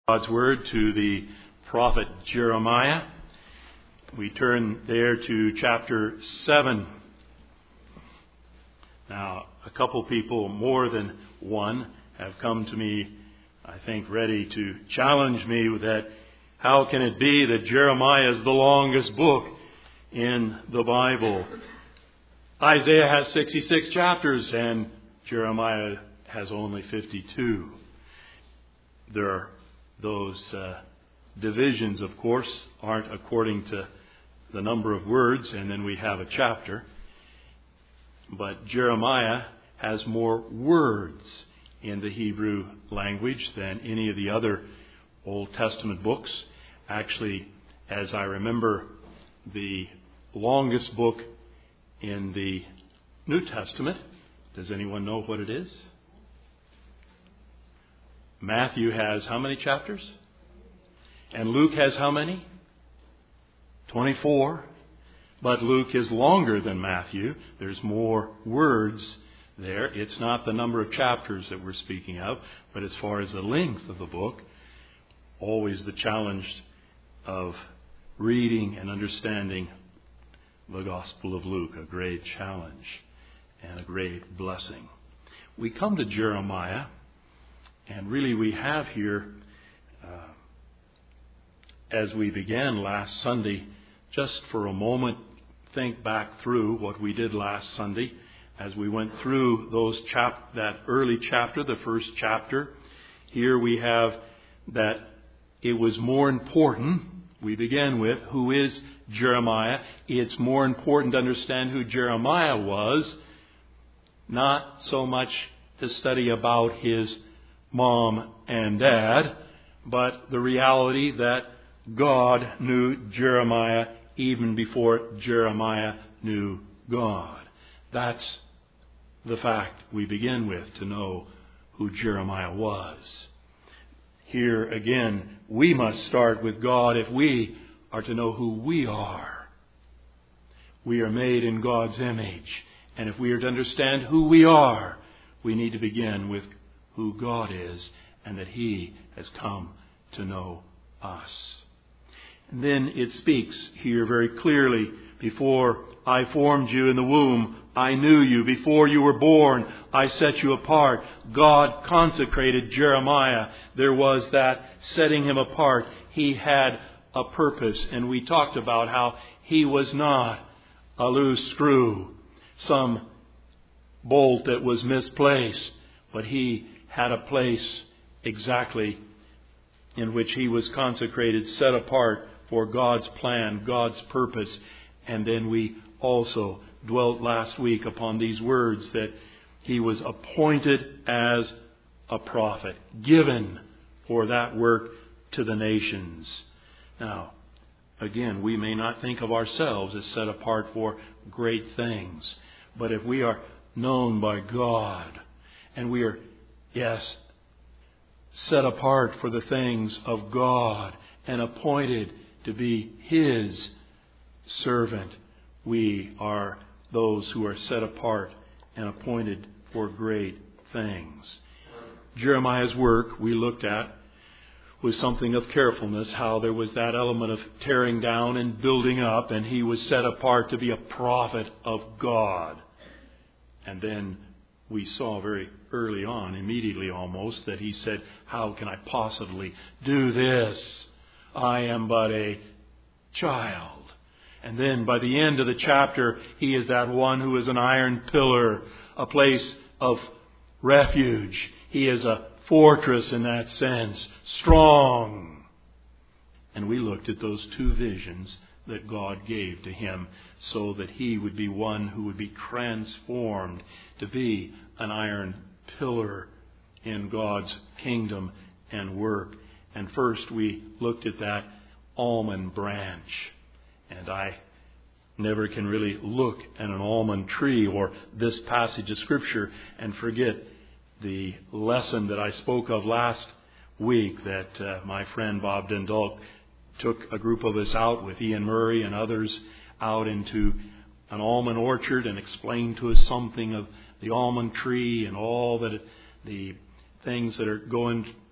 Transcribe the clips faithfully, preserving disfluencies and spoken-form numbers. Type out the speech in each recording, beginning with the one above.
God's Word to the prophet Jeremiah. We turn there to chapter seven. Now, a couple people, more than one, have come to me, I think, ready to challenge me with that. How can it be that Jeremiah is the longest book in the Bible? Isaiah has sixty-six chapters and Jeremiah has only fifty-two. There are those uh, divisions, of course, aren't according to the number of words, and then we have a chapter. But Jeremiah has more words in the Hebrew language than any of the other Old Testament books. Actually, as I remember, the longest book in the New Testament, does anyone know what it is? Matthew has how many chapters? And Luke has how many? twenty-four. But Luke is longer than Matthew. There's more words there. It's not the number of chapters that we're speaking of, but as far as the length of the book, always the challenge of reading and understanding the Gospel of Luke, a great challenge and a great blessing. We come to Jeremiah, and really we have here, uh, as we began last Sunday, just for a moment, think back through what we did last Sunday as we went through those chap- that early chapter, the first chapter. Here we have that it was more important. We began with who is Jeremiah. It's more important to understand who Jeremiah was, not so much to study about his mom and dad, but the reality that God knew Jeremiah even before Jeremiah knew God. That's the fact we begin with, to know who Jeremiah was. Here again, we must start with God if we are to know who we are. We are made in God's image, and if we are to understand who we are, we need to begin with who God is and that He has come to know us. And then it speaks here very clearly, before I formed you in the womb, I knew you. Before you were born, I set you apart. God consecrated Jeremiah. There was that setting him apart. He had a purpose. And we talked about how he was not a loose screw, some bolt that was misplaced, but he had a place exactly in which he was consecrated, set apart for God's plan, God's purpose. And then we also dwelt last week upon these words that he was appointed as a prophet, given for that work to the nations. Now, again, we may not think of ourselves as set apart for great things, but if we are known by God and we are, yes, set apart for the things of God and appointed to be His servant, we are those who are set apart and appointed for great things. Jeremiah's work, we looked at, was something of carefulness, how there was that element of tearing down and building up, and he was set apart to be a prophet of God. And then we saw very early on, immediately almost, that he said, how can I possibly do this? I am but a child. And then by the end of the chapter, he is that one who is an iron pillar, a place of refuge. He is a fortress in that sense, strong. And we looked at those two visions that God gave to him so that he would be one who would be transformed to be an iron pillar in God's kingdom and work. And first we looked at that almond branch. And I never can really look at an almond tree or this passage of Scripture and forget the lesson that I spoke of last week that uh, my friend Bob Dundalk took a group of us out with Ian Murray and others out into an almond orchard and explained to us something of the almond tree and all that it, the things that are going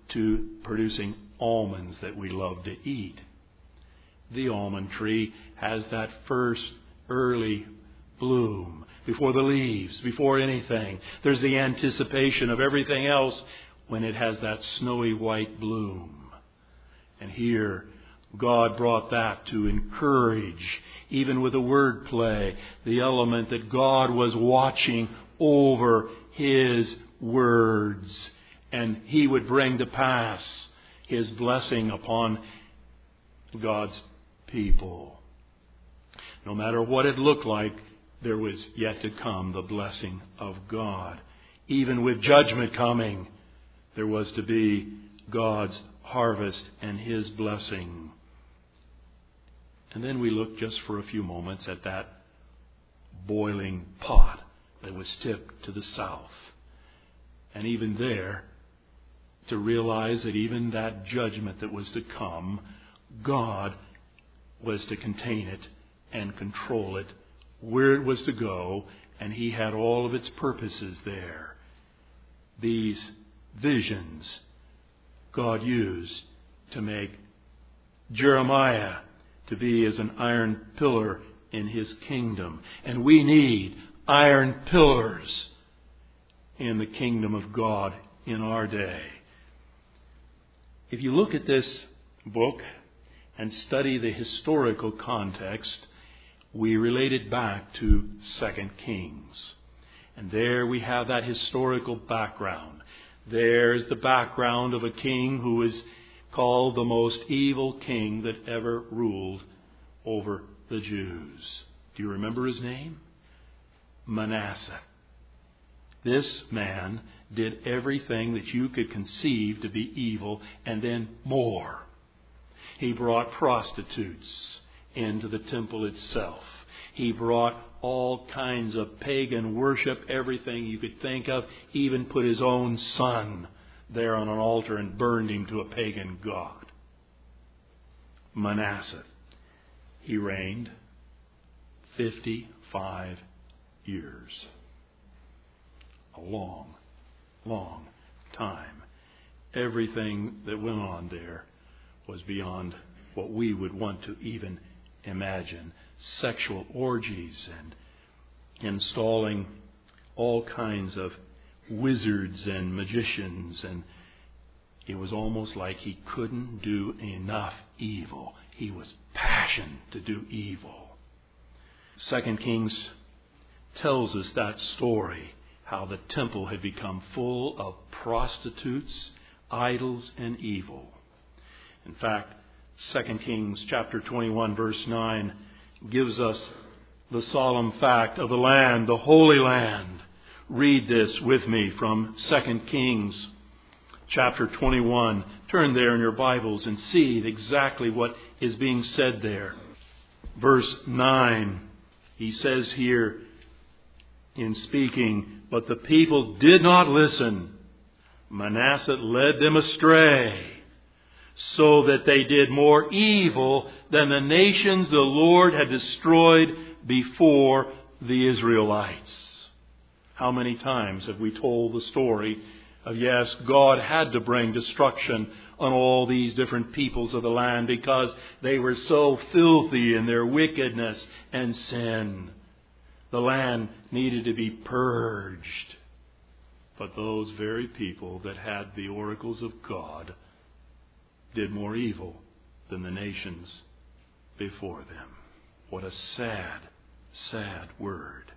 to producing almonds that we love to eat. The almond tree has that first early bloom before the leaves, before anything. There's the anticipation of everything else when it has that snowy white bloom. And here, God brought that to encourage, even with a word play, the element that God was watching over His words, and He would bring to pass His blessing upon God's people. No matter what it looked like, there was yet to come the blessing of God. Even with judgment coming, there was to be God's harvest and His blessing. And then we look just for a few moments at that boiling pot that was tipped to the south. And even there, to realize that even that judgment that was to come, God was to contain it and control it, where it was to go, and He had all of its purposes there. These visions God used to make Jeremiah to be as an iron pillar in His kingdom. And we need iron pillars in the kingdom of God in our day. If you look at this book and study the historical context, we relate it back to Second Kings. And there we have that historical background. There's the background of a king who is called the most evil king that ever ruled over the Jews. Do you remember his name? Manasseh. This man did everything that you could conceive to be evil, and then more. He brought prostitutes into the temple itself. He brought all kinds of pagan worship, everything you could think of, even put his own son there on an altar and burned him to a pagan god. Manasseh. He reigned fifty-five years. A long, long time. Everything that went on there was beyond what we would want to even imagine. Sexual orgies and installing all kinds of wizards and magicians, and it was almost like he couldn't do enough evil. He was passionate to do evil. Second Kings tells us that story, how the temple had become full of prostitutes, idols, and evil. In fact, Second Kings chapter twenty-one verse nine gives us the solemn fact of the land, the Holy Land. Read this with me from Second Kings chapter twenty-one. Turn there in your Bibles and see exactly what is being said there. Verse nine, he says here in speaking, "But the people did not listen. Manasseh led them astray, so that they did more evil than the nations the Lord had destroyed before the Israelites." How many times have we told the story of, yes, God had to bring destruction on all these different peoples of the land because they were so filthy in their wickedness and sin. The land needed to be purged. But those very people that had the oracles of God did more evil than the nations before them. What a sad, sad word.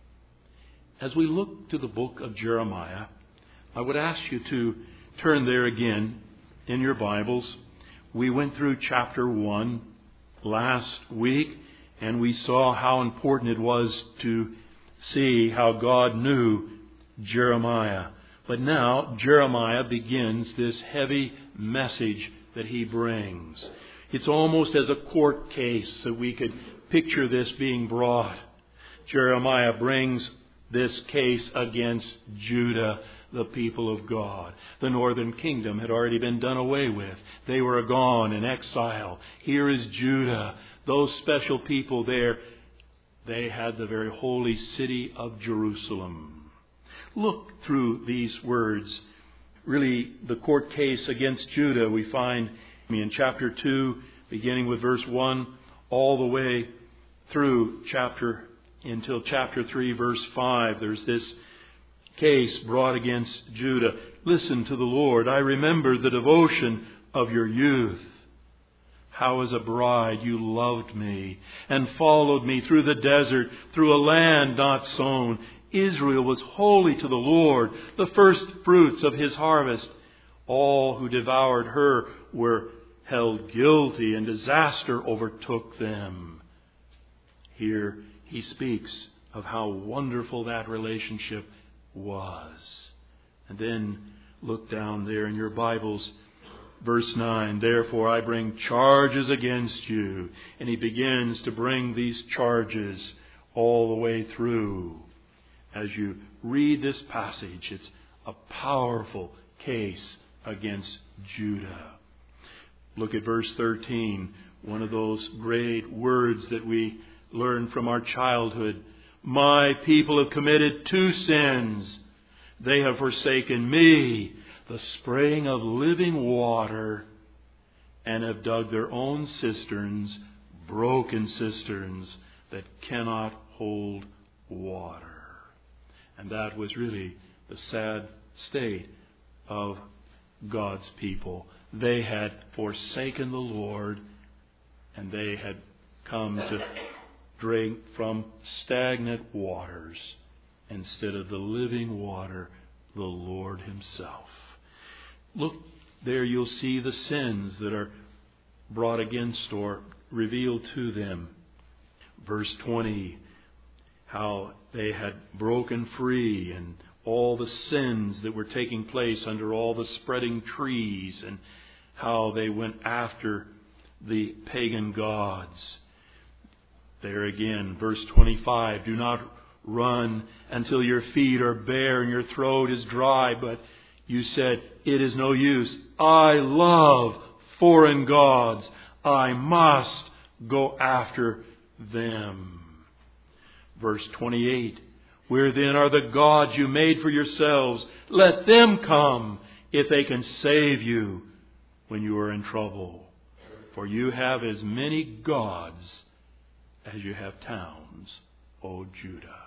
As we look to the book of Jeremiah, I would ask you to turn there again in your Bibles. We went through chapter one last week, and we saw how important it was to see how God knew Jeremiah. But now Jeremiah begins this heavy message that he brings. It's almost as a court case that we could picture this being brought. Jeremiah brings this case against Judah, the people of God. The northern kingdom had already been done away with. They were gone in exile. Here is Judah. Those special people there, they had the very holy city of Jerusalem. Look through these words really the court case against Judah. We find in chapter two, beginning with verse one, all the way through chapter until chapter three, verse five. There's this case brought against Judah. Listen to the Lord. I remember the devotion of your youth. How as a bride you loved me and followed me through the desert, through a land not sown. Israel was holy to the Lord, the first fruits of his harvest. All who devoured her were held guilty, and disaster overtook them. Here he speaks of how wonderful that relationship was. And then look down there in your Bibles, verse nine, therefore I bring charges against you. And he begins to bring these charges all the way through. As you read this passage, it's a powerful case against Judah. Look at verse thirteen, one of those great words that we learn from our childhood. My people have committed two sins. They have forsaken me, the spring of living water, and have dug their own cisterns, broken cisterns that cannot hold water. And that was really the sad state of God's people. They had forsaken the Lord, and they had come to drink from stagnant waters instead of the living water, the Lord himself. Look there, you'll see the sins that are brought against or revealed to them. Verse twenty, how they had broken free and all the sins that were taking place under all the spreading trees, and how they went after the pagan gods. There again, verse twenty-five, do not run until your feet are bare and your throat is dry, but you said, it is no use. I love foreign gods. I must go after them. Verse twenty-eight, where then are the gods you made for yourselves? Let them come if they can save you when you are in trouble. For you have as many gods as you have towns, O Judah.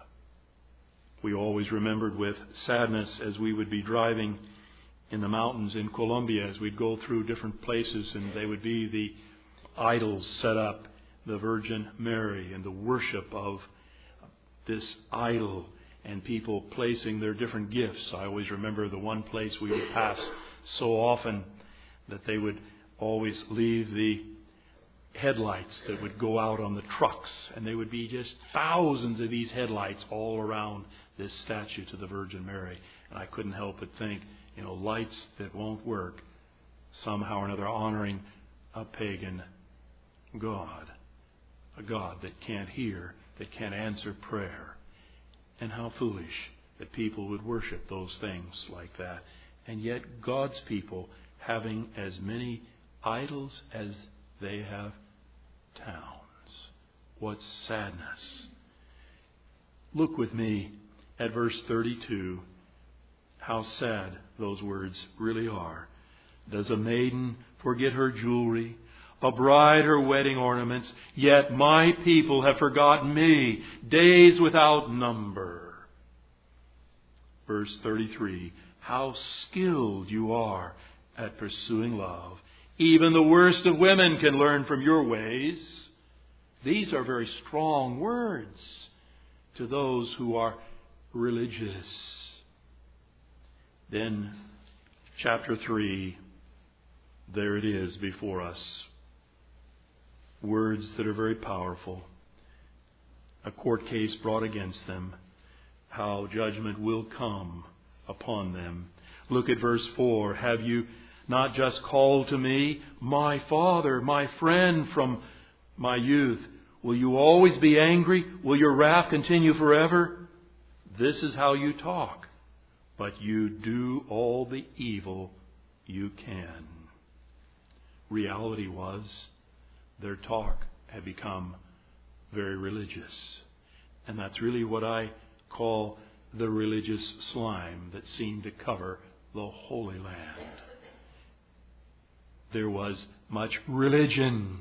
We always remembered with sadness as we would be driving in the mountains in Colombia, as we'd go through different places, and they would be the idols set up, the Virgin Mary, and the worship of this idol, and people placing their different gifts. I always remember the one place we would pass so often that they would always leave the headlights that would go out on the trucks, and there would be just thousands of these headlights all around this statue to the Virgin Mary. And I couldn't help but think, you know, lights that won't work, somehow or another honoring a pagan God, a God that can't hear, that can't answer prayer. And how foolish that people would worship those things like that. And yet God's people having as many idols as they have towns. What sadness. Look with me at verse thirty-two. How sad those words really are. Does a maiden forget her jewelry, a bride her wedding ornaments? Yet my people have forgotten me, days without number. Verse thirty-three. How skilled you are at pursuing love. Even the worst of women can learn from your ways. These are very strong words to those who are religious. Then, chapter three, there it is before us. Words that are very powerful. A court case brought against them. How judgment will come upon them. Look at verse four. Have you not just called to me, my Father, my friend from my youth? Will you always be angry? Will your wrath continue forever? This is how you talk, but you do all the evil you can. Reality was, their talk had become very religious. And that's really what I call the religious slime that seemed to cover the Holy Land. There was much religion,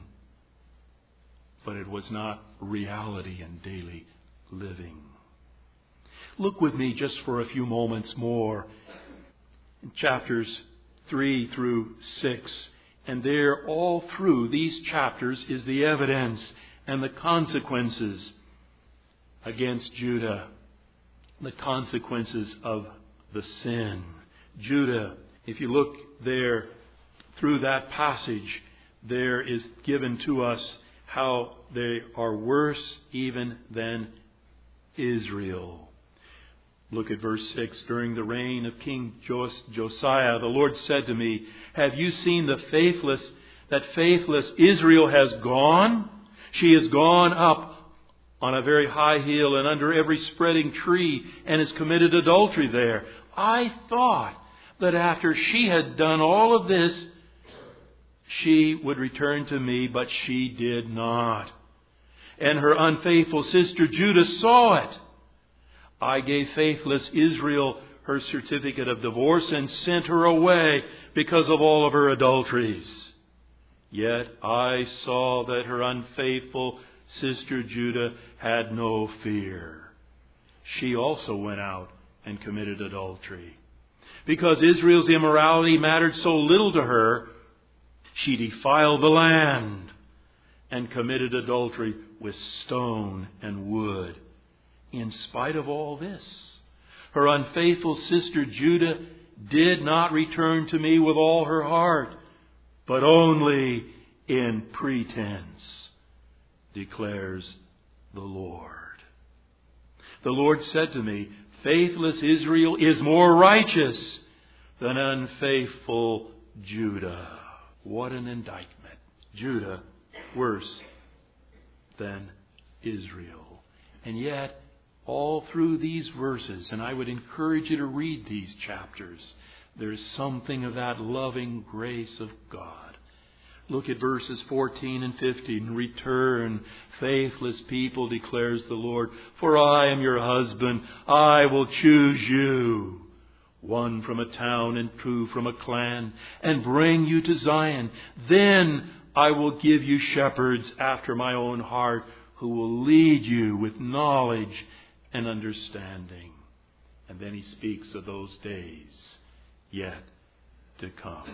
but it was not reality in daily living. Look with me just for a few moments more in chapters three through six. And there, all through these chapters, is the evidence and the consequences against Judah. The consequences of the sin. Judah, if you look there through that passage, there is given to us how they are worse even than Israel. Look at verse six. During the reign of King Josiah, the Lord said to me, have you seen the faithless, that faithless Israel has gone? She has gone up on a very high hill and under every spreading tree and has committed adultery there. I thought that after she had done all of this, she would return to me, but she did not. And her unfaithful sister Judah saw it. I gave faithless Israel her certificate of divorce and sent her away because of all of her adulteries. Yet I saw that her unfaithful sister Judah had no fear. She also went out and committed adultery. Because Israel's immorality mattered so little to her, she defiled the land and committed adultery with stone and wood. In spite of all this, her unfaithful sister Judah did not return to me with all her heart, but only in pretense, declares the Lord. The Lord said to me, faithless Israel is more righteous than unfaithful Judah. What an indictment. Judah worse than Israel. And yet, all through these verses, and I would encourage you to read these chapters, there's something of that loving grace of God. Look at verses fourteen and fifteen. Return, faithless people, declares the Lord, for I am your husband. I will choose you, one from a town and two from a clan, and bring you to Zion. Then I will give you shepherds after my own heart, who will lead you with knowledge and understanding. And then he speaks of those days yet to come.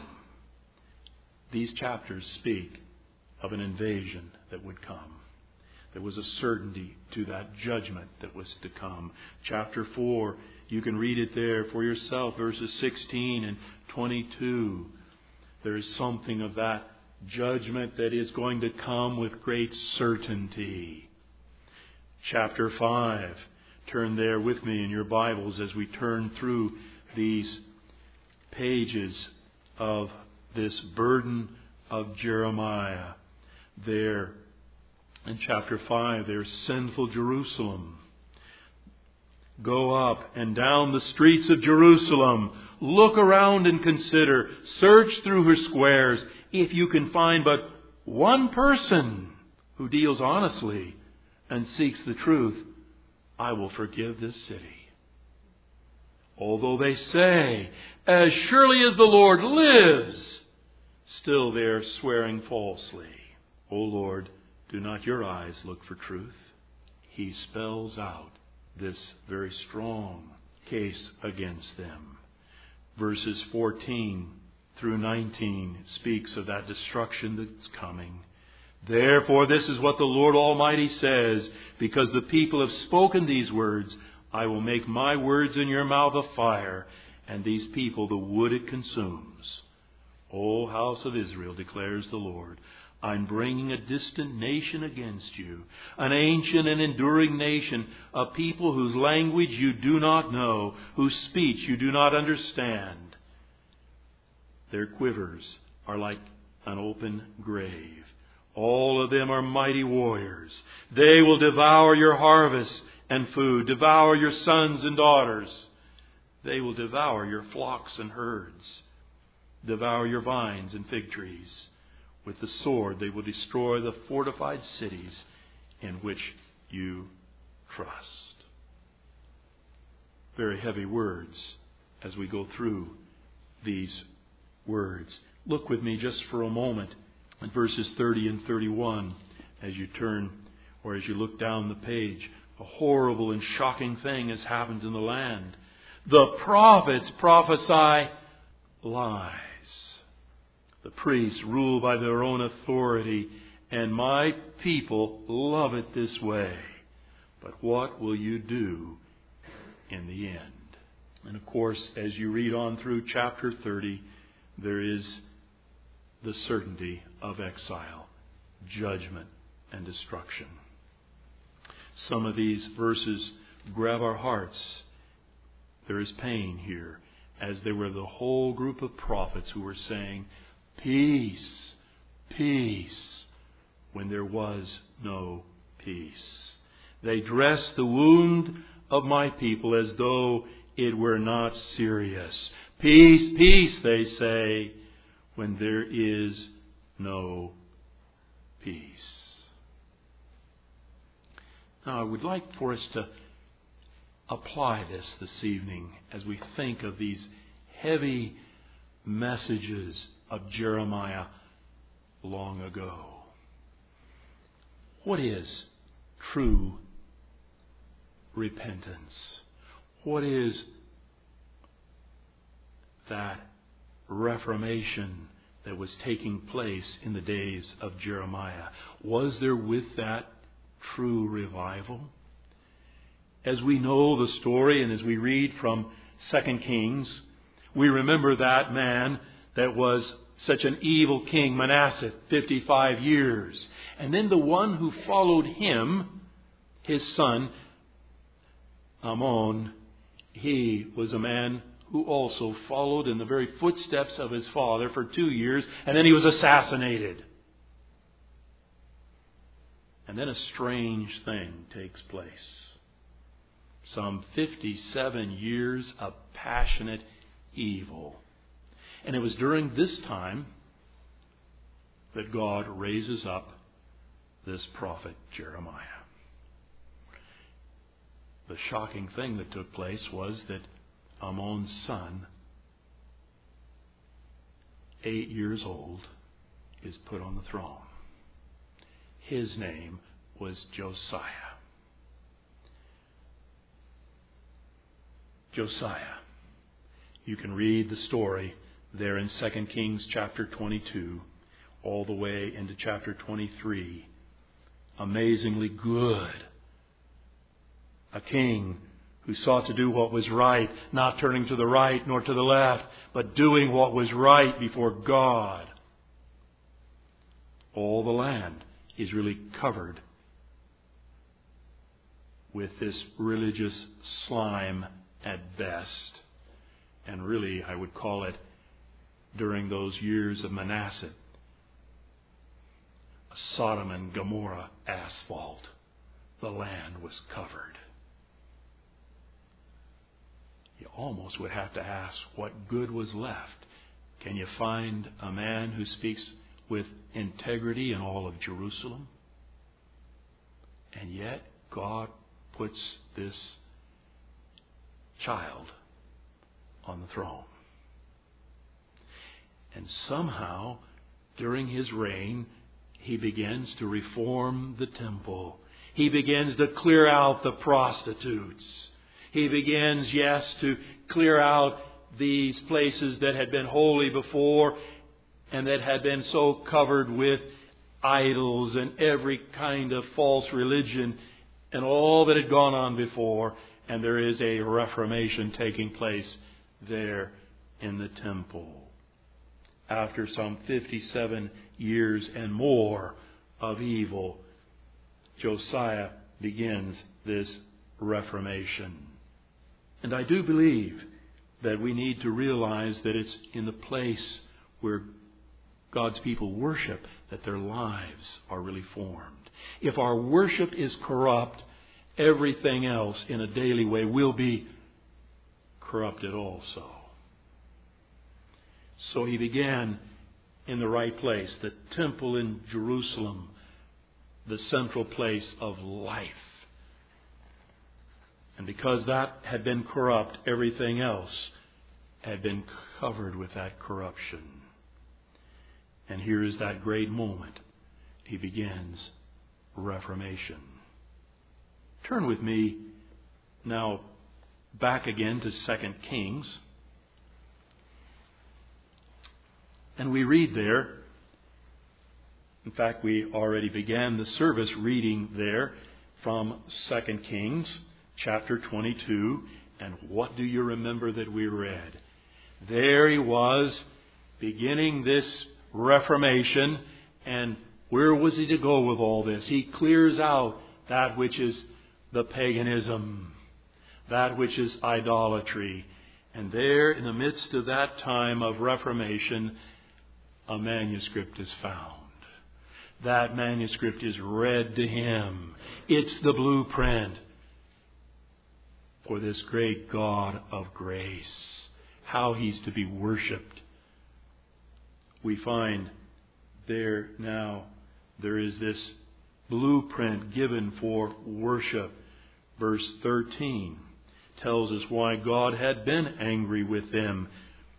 These chapters speak of an invasion that would come. There was a certainty to that judgment that was to come. Chapter four, you can read it there for yourself, verses sixteen and twenty-two. There is something of that judgment that is going to come with great certainty. Chapter five. Turn there with me in your Bibles as we turn through these pages of this burden of Jeremiah. There in chapter five, there's sinful Jerusalem. Go up and down the streets of Jerusalem. Look around and consider. Search through her squares. If you can find but one person who deals honestly and seeks the truth, I will forgive this city. Although they say, as surely as the Lord lives, still they are swearing falsely. O Lord, do not your eyes look for truth? He spells out this very strong case against them. Verses fourteen through nineteen speaks of that destruction that's coming. Therefore, this is what the Lord Almighty says, because the people have spoken these words, I will make my words in your mouth a fire, and these people the wood it consumes. O house of Israel, declares the Lord, I'm bringing a distant nation against you, an ancient and enduring nation, a people whose language you do not know, whose speech you do not understand. Their quivers are like an open grave. All of them are mighty warriors. They will devour your harvest and food, devour your sons and daughters. They will devour your flocks and herds, devour your vines and fig trees. With the sword they will destroy the fortified cities in which you trust. Very heavy words as we go through these words. Look with me just for a moment at verses thirty and thirty-one as you turn or as you look down the page. A horrible and shocking thing has happened in the land. The prophets prophesy lies. The priests rule by their own authority, and my people love it this way. But what will you do in the end? And of course, as you read on through chapter thirty, there is the certainty of exile, judgment, and destruction. Some of these verses grab our hearts. There is pain here, as there were the whole group of prophets who were saying, peace, peace, when there was no peace. They dress the wound of my people as though it were not serious. Peace, peace, they say, when there is no peace. Now, I would like for us to apply this this evening as we think of these heavy messages of Jeremiah long ago. What is true repentance? What is that reformation that was taking place in the days of Jeremiah? Was there with that true revival? As we know the story and as we read from Second Kings, we remember that man that was such an evil king, Manasseh, fifty-five years. And then the one who followed him, his son, Amon, he was a man who also followed in the very footsteps of his father for two years, and then he was assassinated. And then a strange thing takes place. Some fifty-seven years of passionate evil. And it was during this time that God raises up this prophet Jeremiah. The shocking thing that took place was that Amon's son, eight years old, is put on the throne. His name was Josiah. Josiah. You can read the story there in Second Kings chapter twenty-two, all the way into chapter twenty-three. Amazingly good. A king who sought to do what was right, not turning to the right nor to the left, but doing what was right before God. All the land is really covered with this religious slime at best. And really, I would call it, during those years of Manasseh, a Sodom and Gomorrah asphalt. The land was covered. You almost would have to ask what good was left. Can you find a man who speaks with integrity in all of Jerusalem? And yet God puts this child on the throne. And somehow, during his reign, he begins to reform the temple. He begins to clear out the prostitutes. He begins, yes, to clear out these places that had been holy before and that had been so covered with idols and every kind of false religion and all that had gone on before. And there is a reformation taking place there in the temple. After some fifty-seven years and more of evil, Josiah begins this reformation. And I do believe that we need to realize that it's in the place where God's people worship that their lives are really formed. If our worship is corrupt, everything else in a daily way will be corrupted also. So he began in the right place, the temple in Jerusalem, the central place of life. And because that had been corrupt, everything else had been covered with that corruption. And here is that great moment. He begins Reformation. Turn with me now back again to Second Kings. And we read there, in fact, we already began the service reading there from Second Kings chapter twenty-two. And what do you remember that we read? There he was, beginning this Reformation. And where was he to go with all this? He clears out that which is the paganism, that which is idolatry. And there, in the midst of that time of Reformation, a manuscript is found. That manuscript is read to him. It's the blueprint for this great God of grace, how He's to be worshipped. We find there now, there is this blueprint given for worship. Verse thirteen tells us why God had been angry with them.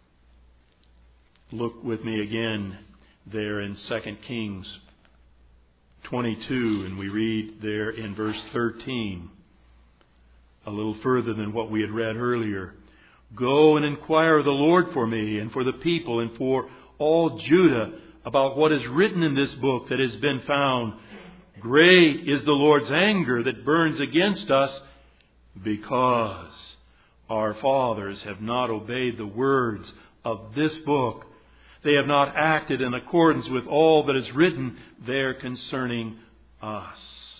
Look with me again there in Second Kings twenty-two, and we read there in verse thirteen, a little further than what we had read earlier. Go and inquire of the Lord for me and for the people and for all Judah about what is written in this book that has been found. Great is the Lord's anger that burns against us, because our fathers have not obeyed the words of this book. They have not acted in accordance with all that is written there concerning us.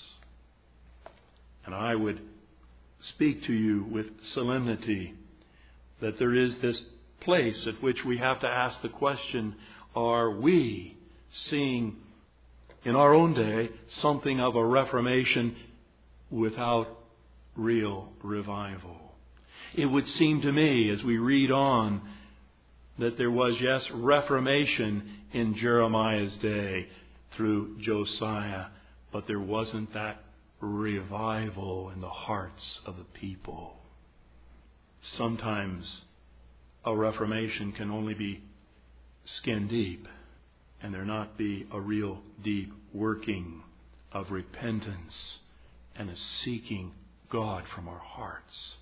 And I would speak to you with solemnity that there is this place at which we have to ask the question, are we seeing in our own day something of a reformation without real revival? It would seem to me, as we read on, that there was, yes, reformation in Jeremiah's day through Josiah, but there wasn't that revival in the hearts of the people. Sometimes a reformation can only be skin deep, and there not be a real deep working of repentance and a seeking God from our hearts.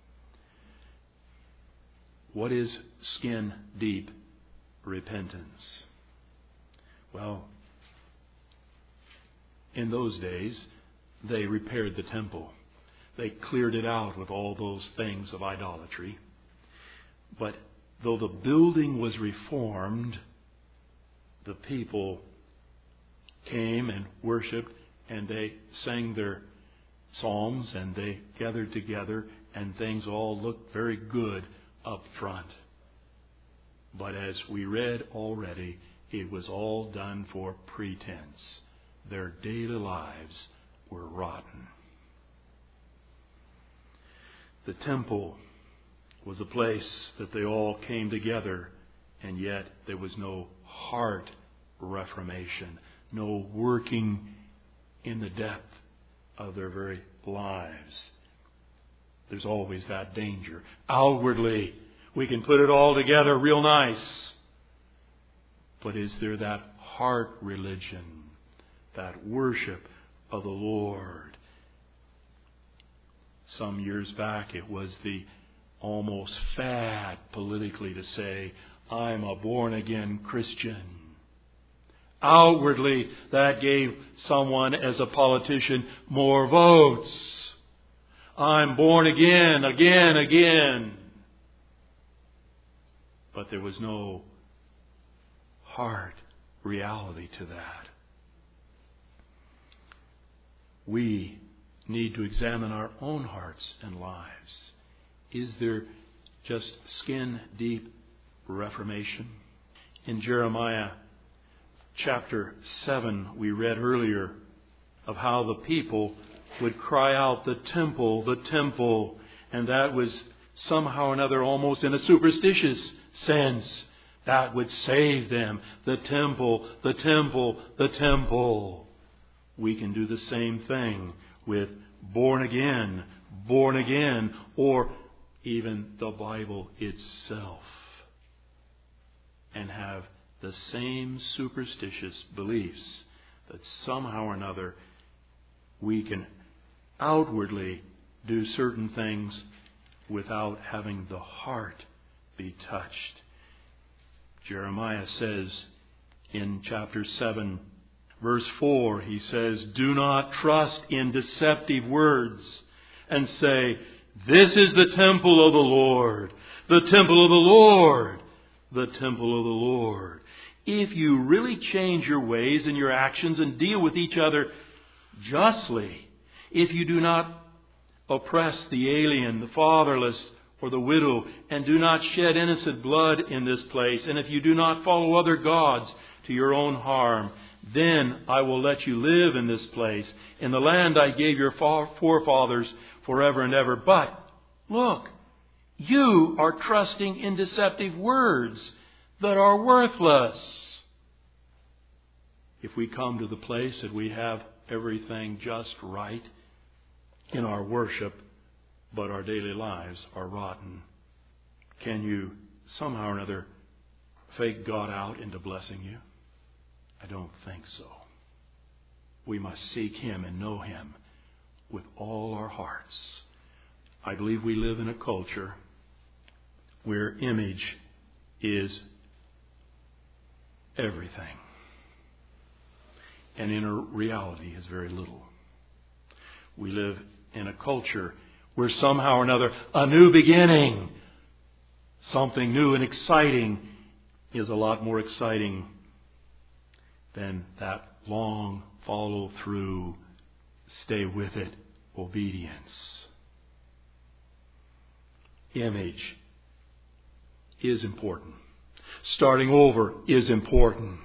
What is skin deep repentance? Well, in those days, they repaired the temple. They cleared it out with all those things of idolatry. But though the building was reformed, the people came and worshipped, and they sang their psalms, and they gathered together, and things all looked very good up front. But as we read already, it was all done for pretense. Their daily lives were rotten. The temple was a place that they all came together, and yet there was no heart reformation, no working in the depth of their very lives. There's always that danger. Outwardly, we can put it all together real nice. But is there that heart religion, that worship of the Lord? Some years back, it was the almost fad politically to say, I'm a born-again Christian. Outwardly, that gave someone as a politician more votes. I'm born again, again, again. But there was no heart reality to that. We need to examine our own hearts and lives. Is there just skin-deep reformation? In Jeremiah chapter seven, we read earlier of how the people would cry out, the temple, the temple. And that was somehow or another almost in a superstitious sense. That would save them. The temple, the temple, the temple. We can do the same thing with born again, born again, or even the Bible itself, and have the same superstitious beliefs that somehow or another we can outwardly do certain things without having the heart be touched. Jeremiah says in chapter seven, verse four, he says, "Do not trust in deceptive words and say, 'This is the temple of the Lord, the temple of the Lord, the temple of the Lord.'" If you really change your ways and your actions and deal with each other justly, if you do not oppress the alien, the fatherless, or the widow, and do not shed innocent blood in this place, and if you do not follow other gods to your own harm, then I will let you live in this place, in the land I gave your forefathers forever and ever. But, look, you are trusting in deceptive words that are worthless. If we come to the place that we have everything just right in our worship, but our daily lives are rotten, can you somehow or another fake God out into blessing you? I don't think so. We must seek Him and know Him with all our hearts. I believe we live in a culture where image is everything, and inner reality is very little. We live in a culture where somehow or another a new beginning, something new and exciting, is a lot more exciting than that long follow through, stay with it obedience. Image is important. Starting over is important.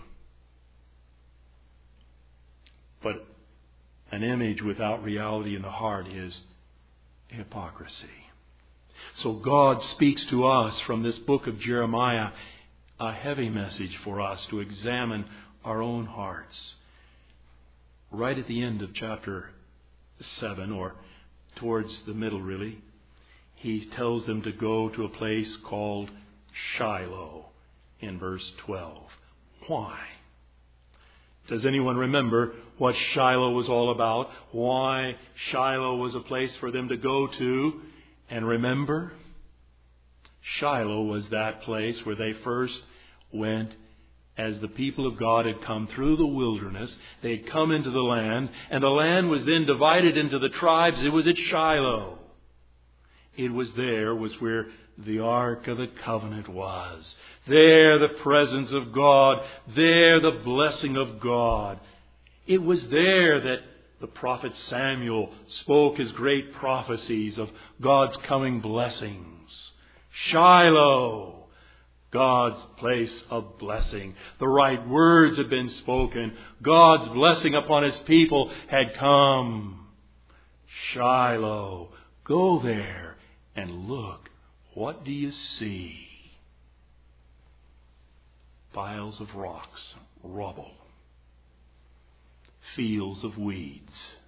But an image without reality in the heart is hypocrisy. So God speaks to us from this book of Jeremiah, a heavy message for us to examine our own hearts. Right at the end of chapter seven, or towards the middle really, He tells them to go to a place called Shiloh in verse twelve. Why? Does anyone remember what Shiloh was all about? Why Shiloh was a place for them to go to and remember? Shiloh was that place where they first went as the people of God had come through the wilderness. They had come into the land, and the land was then divided into the tribes. It was at Shiloh. It was there was where the Ark of the Covenant was. There the presence of God. There the blessing of God. It was there that the prophet Samuel spoke his great prophecies of God's coming blessings. Shiloh, God's place of blessing. The right words had been spoken. God's blessing upon His people had come. Shiloh, go there and look. What do you see? Piles of rocks, rubble, fields of weeds.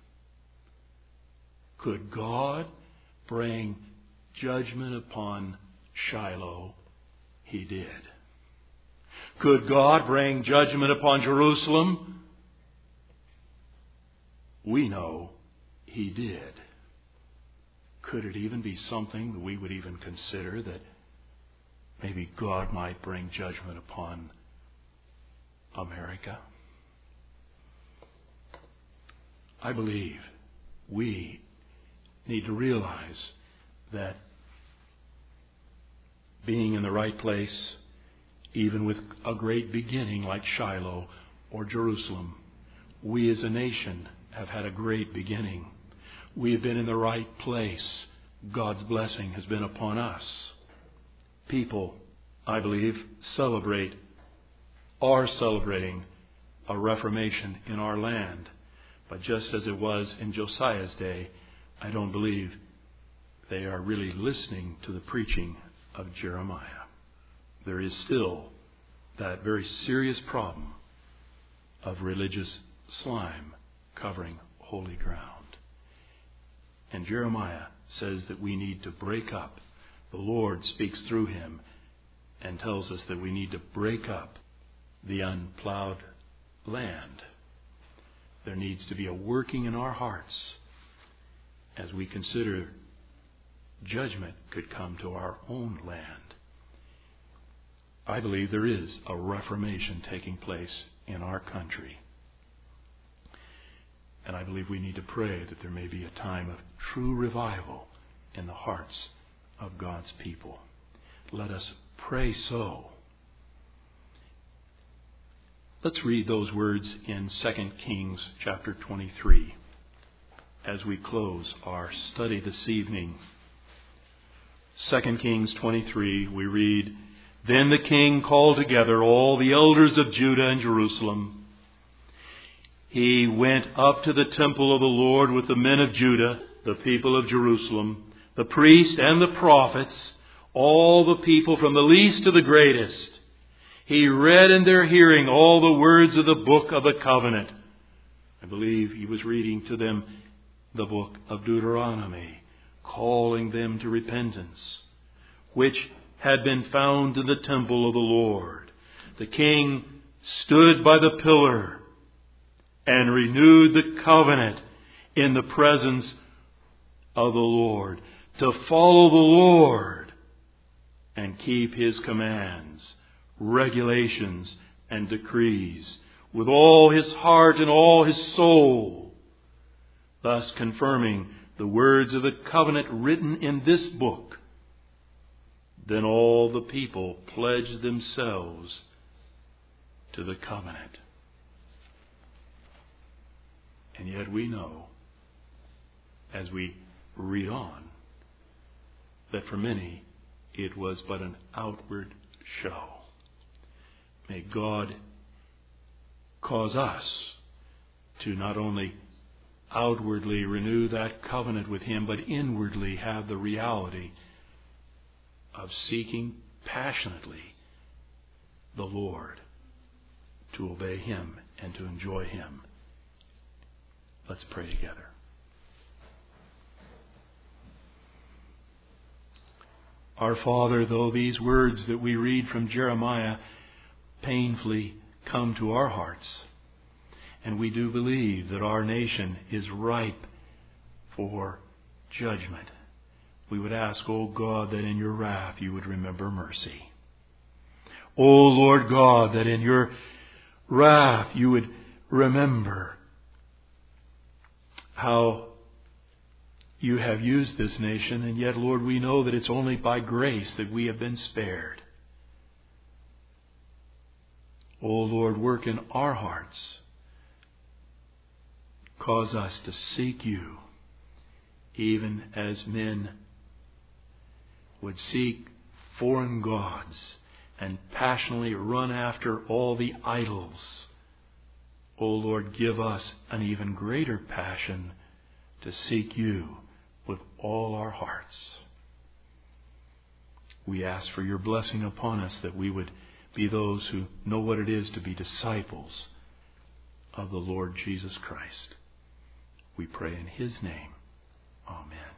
Could God bring judgment upon Shiloh? He did. Could God bring judgment upon Jerusalem? We know He did. Could it even be something that we would even consider that maybe God might bring judgment upon America? I believe we need to realize that being in the right place, even with a great beginning like Shiloh or Jerusalem, we as a nation have had a great beginning. We have been in the right place. God's blessing has been upon us. People, I believe, celebrate, are celebrating a reformation in our land. But just as it was in Josiah's day, I don't believe they are really listening to the preaching of Jeremiah. There is still that very serious problem of religious slime covering holy ground. And Jeremiah says that we need to break up the Lord speaks through him and tells us that we need to break up the unplowed land. There needs to be a working in our hearts as we consider judgment could come to our own land. I believe there is a reformation taking place in our country. And I believe we need to pray that there may be a time of true revival in the hearts of God's people. Let us pray so. Let's read those words in Second Kings chapter twenty-three as we close our study this evening. Second Kings twenty-three, we read, "Then the king called together all the elders of Judah and Jerusalem. He went up to the temple of the Lord with the men of Judah, the people of Jerusalem, the priests and the prophets, all the people from the least to the greatest. He read in their hearing all the words of the book of the covenant." I believe he was reading to them the book of Deuteronomy, calling them to repentance, which had been found in the temple of the Lord. The king stood by the pillar and renewed the covenant in the presence of the Lord, to follow the Lord and keep his commands, regulations, and decrees with all his heart and all his soul, thus confirming the words of the covenant written in this book. Then all the people pledged themselves to the covenant. And yet we know, as we read on, that for many it was but an outward show. May God cause us to not only outwardly renew that covenant with him, but inwardly have the reality of seeking passionately the Lord, to obey him and to enjoy him. Let's pray together. Our Father, though these words that we read from Jeremiah painfully come to our hearts, and we do believe that our nation is ripe for judgment, we would ask, O God, that in your wrath you would remember mercy. O Lord God, that in your wrath you would remember how you have used this nation, and yet, Lord, we know that it's only by grace that we have been spared. O Lord, work in our hearts. Cause us to seek you, even as men would seek foreign gods and passionately run after all the idols. O Lord, give us an even greater passion to seek you with all our hearts. We ask for your blessing upon us, that we would be those who know what it is to be disciples of the Lord Jesus Christ. We pray in his name. Amen.